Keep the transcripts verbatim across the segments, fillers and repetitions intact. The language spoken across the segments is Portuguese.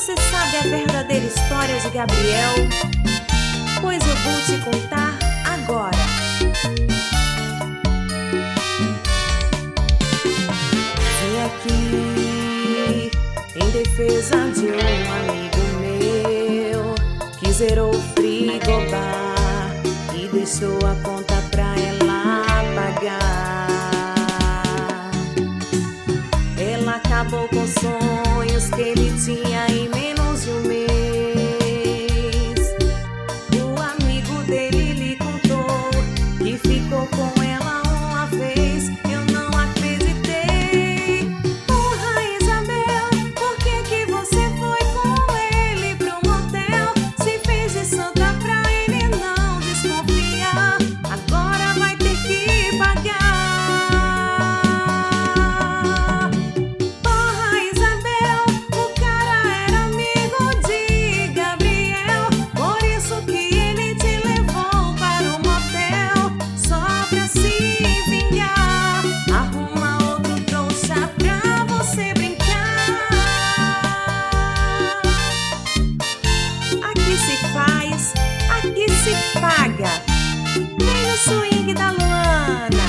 Você sabe a verdadeira história de Gabriel? Pois eu vou te contar agora. Vim aqui em defesa de um amigo meu que zerou o frigobar e deixou a conta pra ela pagar. Ela acabou com sonhos que ele tinha em menos de um mês. O amigo dele lhe contou que ficou com ela uma vez. Eu não acreditei. Porra, Isabel, por que que você foi com ele pro motel? Se fez de santa pra ele não desconfiar, agora vai ter que pagar. Paga, vem no swing da Luana.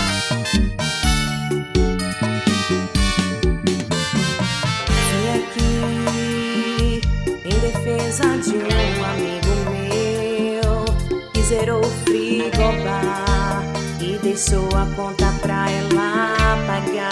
Vim aqui em defesa de um amigo meu que zerou o frigobar e deixou a conta pra ela pagar.